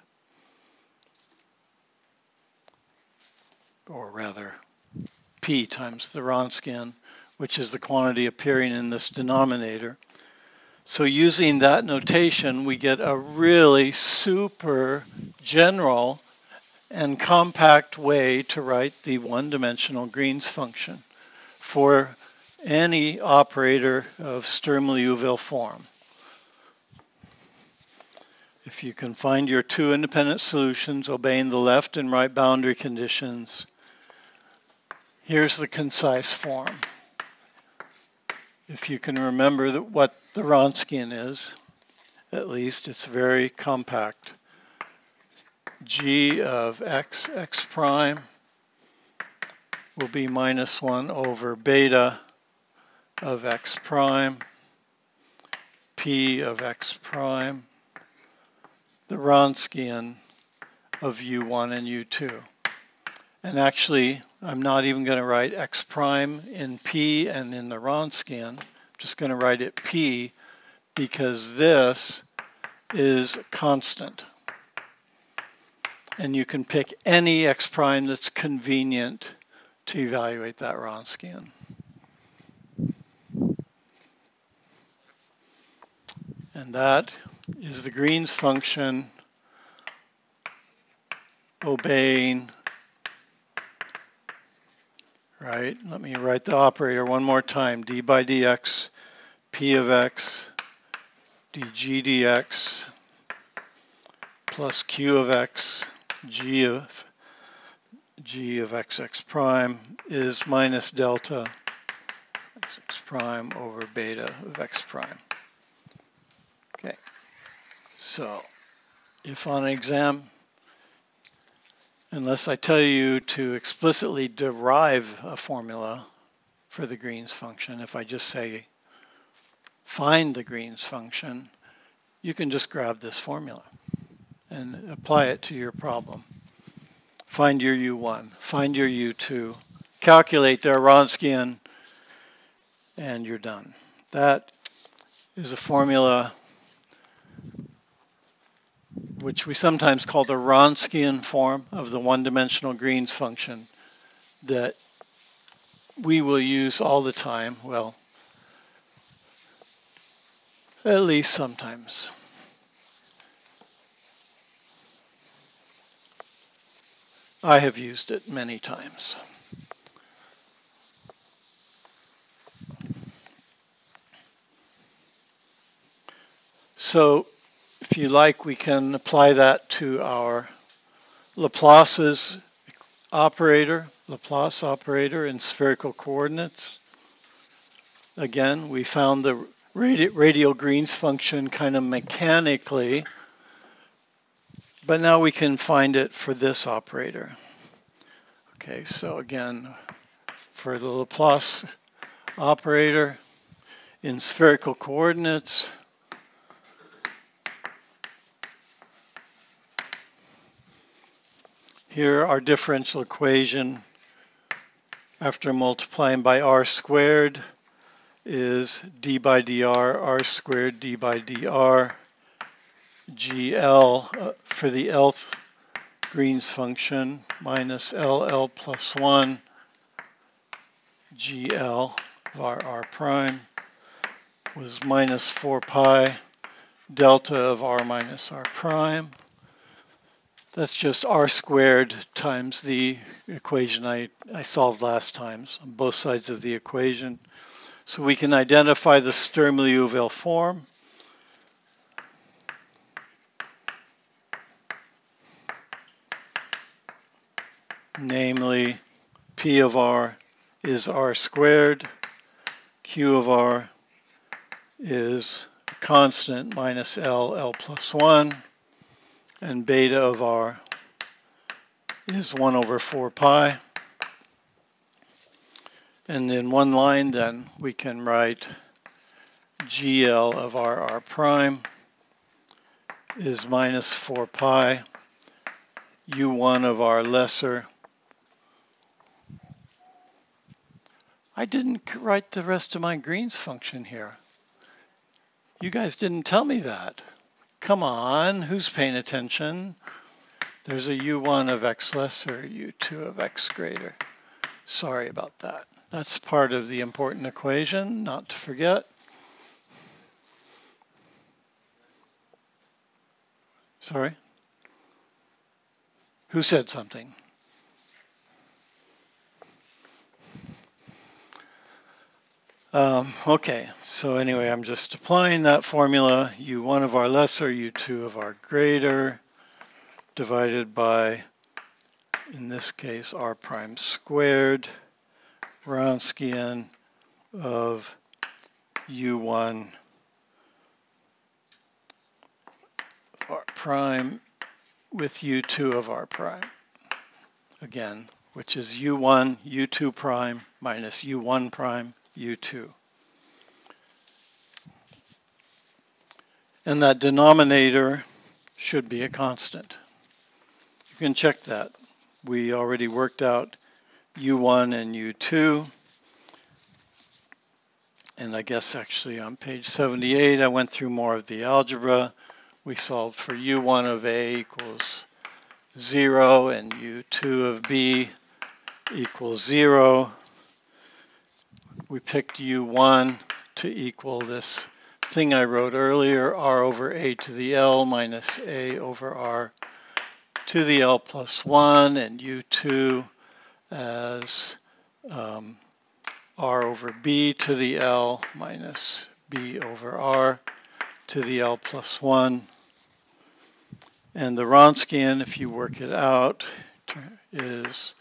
Or rather, P times the Wronskian, which is the quantity appearing in this denominator. So using that notation, we get a really super general and compact way to write the one-dimensional Green's function for any operator of Sturm-Liouville form. If you can find your two independent solutions obeying the left and right boundary conditions, here's the concise form. If you can remember that what the Wronskian is, at least it's very compact. G of x, x prime will be minus one over beta of x prime, P of x prime, the Wronskian of U one and U two. And actually, I'm not even going to write x prime in P and in the Wronskian. I'm just going to write it P because this is constant. And you can pick any x prime that's convenient to evaluate that Wronskian. And that is the Green's function obeying, right? Let me write the operator one more time. D by dx, p of x, dg dx, plus q of x, g of g of xx prime is minus delta xx prime over beta of x prime. Okay, so if on an exam, unless I tell you to explicitly derive a formula for the Green's function, if I just say find the Green's function, you can just grab this formula and apply it to your problem. Find your U one, find your U two, calculate their Wronskian, and you're done. That is a formula which we sometimes call the Wronskian form of the one-dimensional Green's function that we will use all the time, well, at least sometimes. I have used it many times. So if you like, we can apply that to our Laplace's operator, Laplace operator in spherical coordinates. Again, we found the radi radial Green's function kind of mechanically, but now we can find it for this operator. Okay, so again, for the Laplace operator in spherical coordinates, here our differential equation after multiplying by r squared is d by dr, r squared d by dr, gl uh, for the Lth Green's function minus L L plus one gl of our r prime was minus four pi delta of r minus r prime. That's just r squared times the equation I, I solved last time, so on both sides of the equation. So we can identify the Sturm-Liouville form. Namely, P of r is r squared, Q of r is a constant minus L, L plus one, and beta of r is one over four pi. And in one line, then, we can write gl of r r prime is minus four pi u one of r lesser. I didn't write the rest of my Green's function here. You guys didn't tell me that. Come on, who's paying attention? There's a u one of x lesser, u two of x greater. Sorry about that. That's part of the important equation, not to forget. Sorry? Who said something? Um, okay, so anyway, I'm just applying that formula, u one of r lesser, u two of r greater, divided by, in this case, r prime squared, Wronskian of u one of r prime with u two of r prime, again, which is u one, u two prime minus u one prime, u two. And that denominator should be a constant. You can check that. We already worked out u one and u two. And I guess actually on page seventy-eight, I went through more of the algebra. We solved for u one of A equals zero and u two of B equals zero. We picked u one to equal this thing I wrote earlier, r over a to the L minus a over r to the L plus one, and U two as um, r over b to the L minus b over r to the L plus one. And the Wronskian, if you work it out, is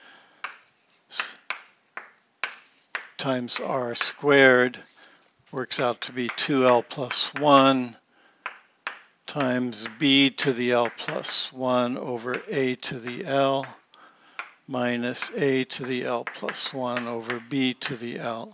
times r squared, works out to be two L plus one times b to the L plus one over a to the L minus a to the L plus one over b to the L.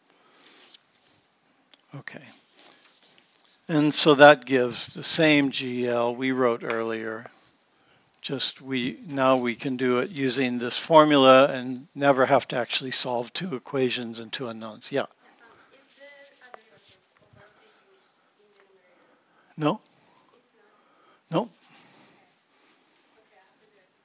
Okay. And so that gives the same G L we wrote earlier. Just we now we can do it using this formula and never have to actually solve two equations and two unknowns. Yeah. Um, is there a derivative of L T U's in the numerator? No? It's not? No? Okay. Okay, I have to do it.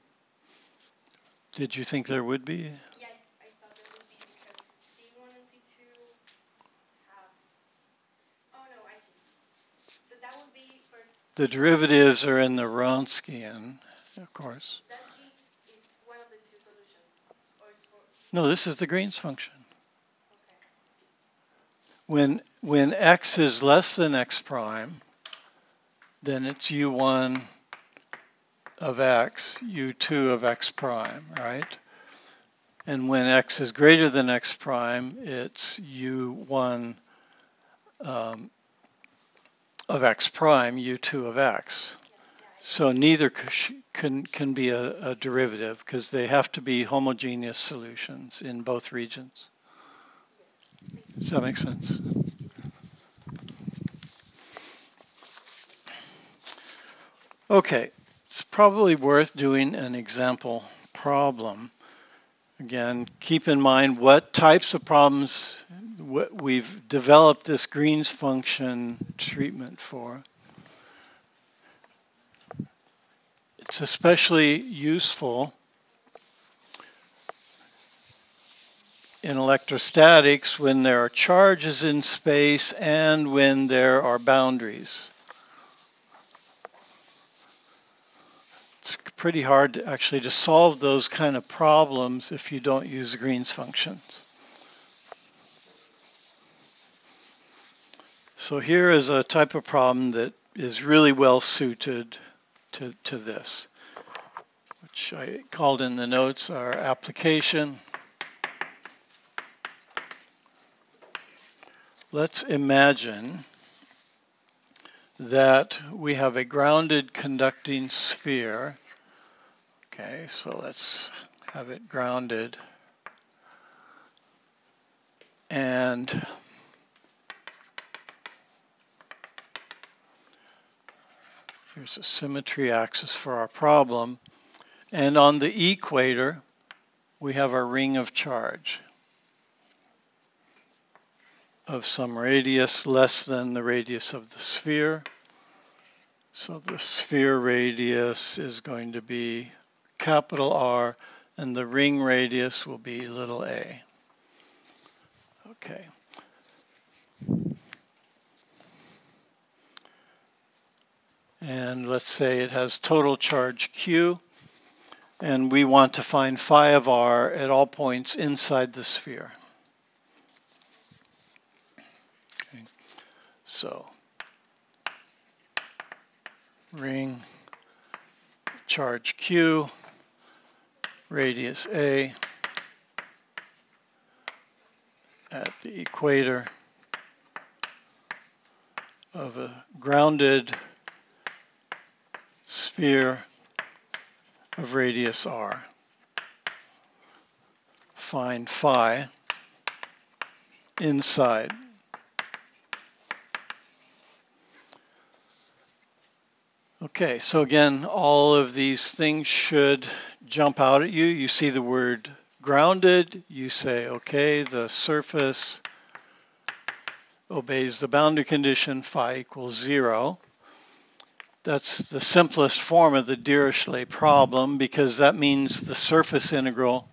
Did you think there would be? Yeah, I thought there would be because C one and C two have, oh no, I see. So that would be for, The derivatives are in the Wronskian, of course. that G is one of the two solutions, or it's for, No, this is the Green's function. okay. When when x is less than x prime, then it's u one of x, u two of x prime, right? And when x is greater than x prime, it's u one um, of x prime, u two of x. Yeah, yeah, I see. So neither c- can can be a, a derivative because they have to be homogeneous solutions in both regions. Yes, thank you. Does that make sense? Okay, it's probably worth doing an example problem. Again, keep in mind what types of problems what we've developed this Green's function treatment for. It's especially useful in electrostatics when there are charges in space and when there are boundaries. It's pretty hard to actually to solve those kind of problems if you don't use Green's functions. So here is a type of problem that is really well suited to, to this, which I called in the notes our application. Let's imagine that we have a grounded conducting sphere. Okay, so let's have it grounded. And here's a symmetry axis for our problem. And on the equator, we have a ring of charge of some radius less than the radius of the sphere. So the sphere radius is going to be capital R, and the ring radius will be little a. Okay. And let's say it has total charge Q, and we want to find phi of R at all points inside the sphere. Okay. So ring, charge Q, radius A at the equator of a grounded sphere of radius R. Find phi inside. Okay, so again, all of these things should jump out at you. You see the word grounded, you say, okay, the surface obeys the boundary condition, phi equals zero. That's the simplest form of the Dirichlet problem because that means the surface integral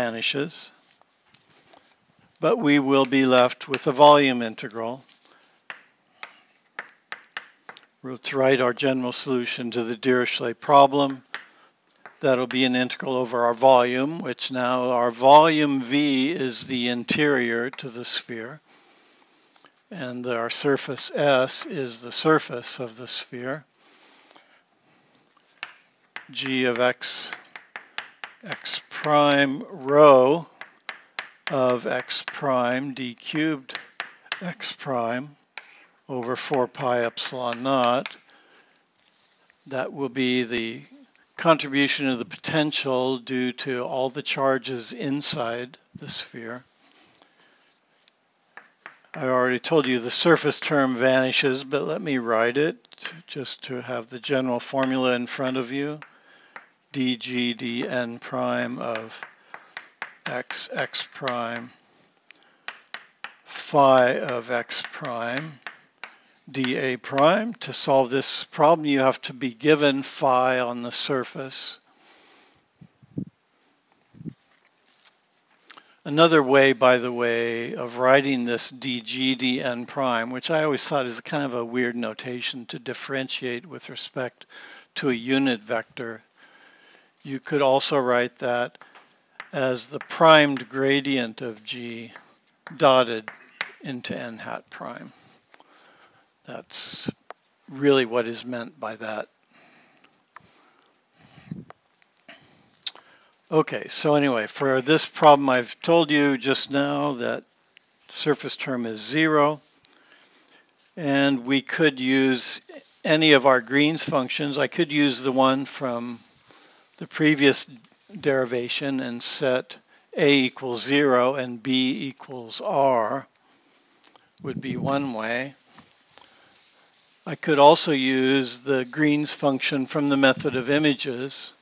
vanishes. But we will be left with a volume integral. Let's write our general solution to the Dirichlet problem. That'll be an integral over our volume, which now our volume V is the interior to the sphere. And our surface S is the surface of the sphere. G of x, x prime rho of x prime d cubed x prime over four pi epsilon naught. That will be the contribution of the potential due to all the charges inside the sphere. I already told you the surface term vanishes, but let me write it just to have the general formula in front of you. dg dn prime of x, x prime, phi of x prime, dA prime. To solve this problem, you have to be given phi on the surface. Another way, by the way, of writing this dg dn prime, which I always thought is kind of a weird notation to differentiate with respect to a unit vector, you could also write that as the primed gradient of g dotted into n hat prime. That's really what is meant by that. Okay, so anyway, for this problem, I've told you just now that surface term is zero, and we could use any of our Green's functions. I could use the one from the previous derivation and set A equals zero and B equals R would be one way. I could also use the Green's function from the method of images.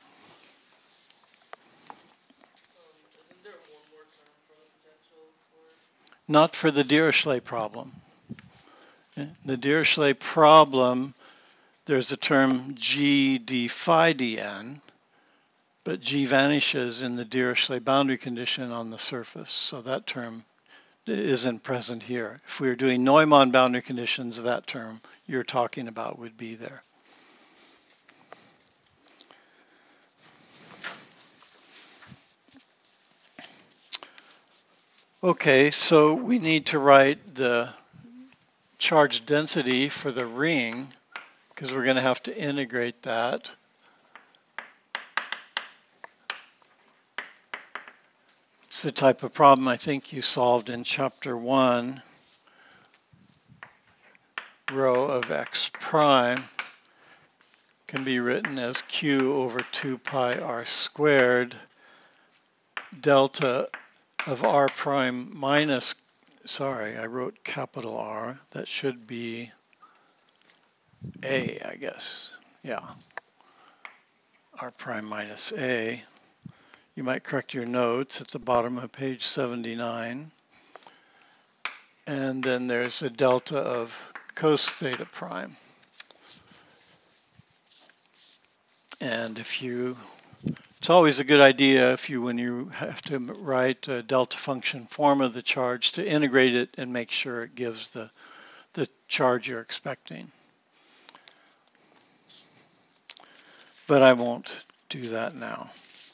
Um, isn't there one more term for the potential for? Not for the Dirichlet problem. The Dirichlet problem, there's a term G d phi dn, but G vanishes in the Dirichlet boundary condition on the surface, so that term isn't present here. If we were doing Neumann boundary conditions, that term you're talking about would be there. Okay, so we need to write the charge density for the ring because we're going to have to integrate that. It's the type of problem I think you solved in chapter one. Rho of x prime can be written as q over two pi r squared delta of r prime minus, sorry, I wrote capital R. That should be A, I guess. Yeah. R prime minus A. You might correct your notes at the bottom of page seventy-nine. And then there's a delta of cos theta prime. And if you, it's always a good idea if you, when you have to write a delta function form of the charge, to integrate it and make sure it gives the, the charge you're expecting. But I won't do that now.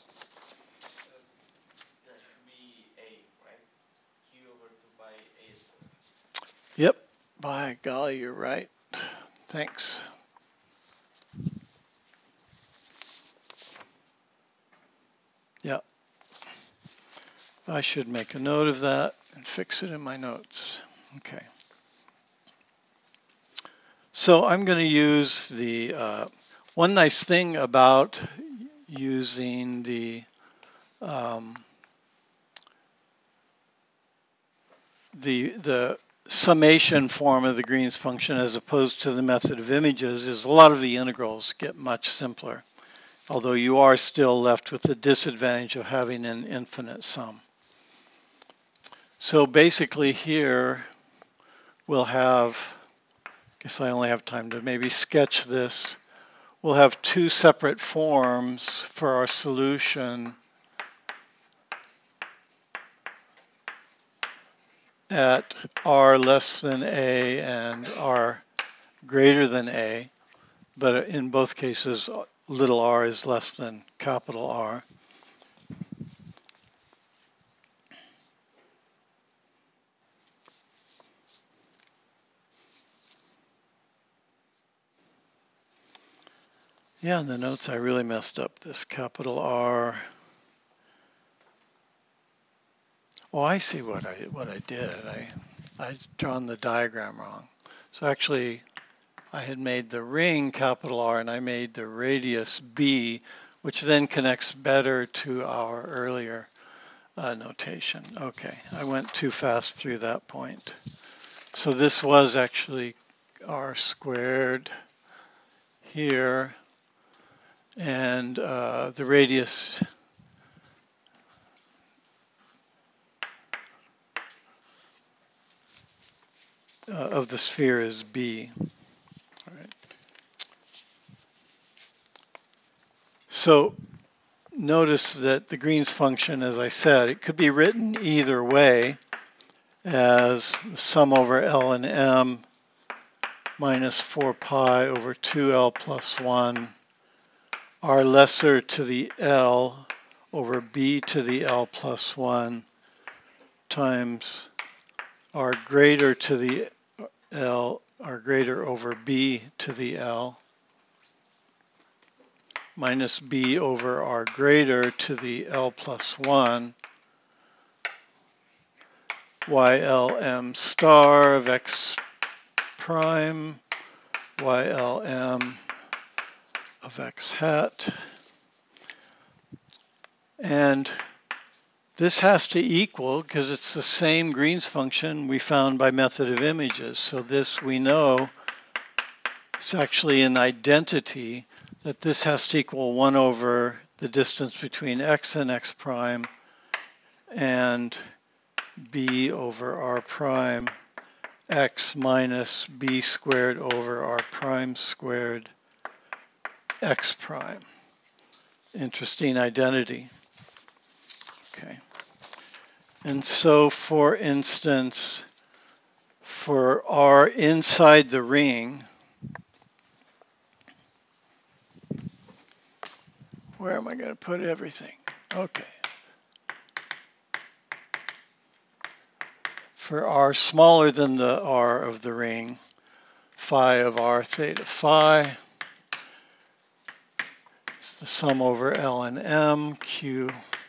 That should be A, right? Q over two pi A squared. Yep, by golly, you're right. Thanks. Yep. I should make a note of that and fix it in my notes. Okay. So I'm going to use the, uh, one nice thing about using the um, the the summation form of the Green's function as opposed to the method of images is a lot of the integrals get much simpler, although you are still left with the disadvantage of having an infinite sum. So basically here we'll have, I guess I only have time to maybe sketch this. We'll have two separate forms for our solution at r less than a and r greater than a. but in both cases, little r is less than capital R. Yeah, in the notes I really messed up this capital R. Oh, I see what I what I did. I I drawn the diagram wrong. So actually, I had made the ring capital R and I made the radius B, which then connects better to our earlier uh, notation. Okay, I went too fast through that point. So this was actually R squared here, and uh, the radius uh, of the sphere is B. All right. So notice that the Green's function, as I said, it could be written either way as the sum over L and M minus four pi over two L plus one R lesser to the L over B to the L plus one times R greater to the L, R greater over B to the L minus B over R greater to the L plus one Y L M star of X prime Y L M of X hat. And this has to equal, because it's the same Green's function we found by method of images. So this we know it's actually an identity that this has to equal one over the distance between X and X prime and B over R prime X minus B squared over R prime squared X prime. Interesting identity. Okay. And so, for instance, for R inside the ring, where am I going to put everything? Okay. For R smaller than the R of the ring, phi of R theta phi, it's the sum over L and M, Q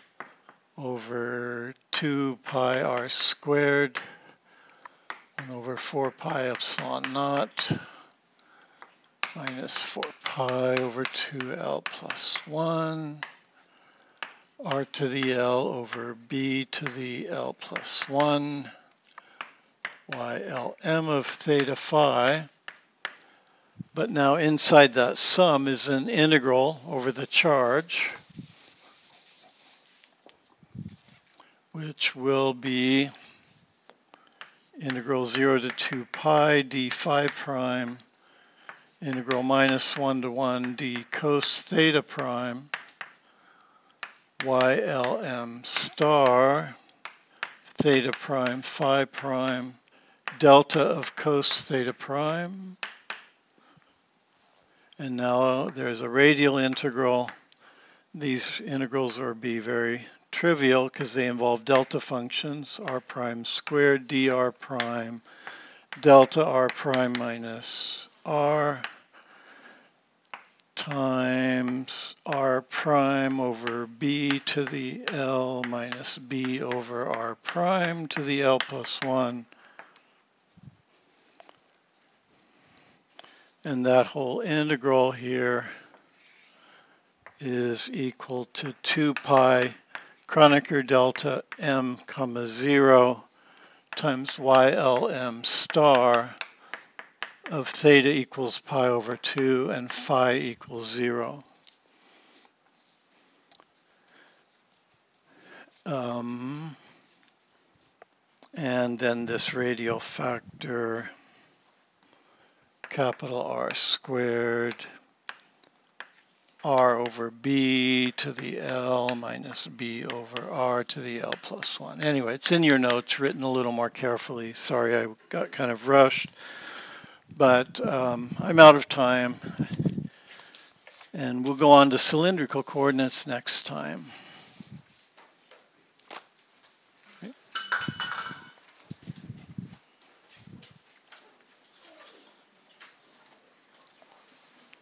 over two pi R squared, one over four pi epsilon naught, minus four pi over two L plus one, R to the L over B to the L plus one, Y L M of theta phi. But now inside that sum is an integral over the charge, which will be integral zero to two pi d phi prime, integral minus one to one d cos theta prime, Y L M star, theta prime, phi prime, delta of cos theta prime. And now there's a radial integral. These integrals will be very trivial because they involve delta functions, r prime squared dr prime, delta r prime minus r times r prime over b to the L minus b over r prime to the L plus one. And that whole integral here is equal to two pi Kronecker delta m comma zero times Y L M star of theta equals pi over two and phi equals zero. Um, and then this radial factor, capital R squared, R over B to the L minus B over R to the L plus one. Anyway, it's in your notes, written a little more carefully. Sorry, I got kind of rushed, but um, I'm out of time. And we'll go on to cylindrical coordinates next time.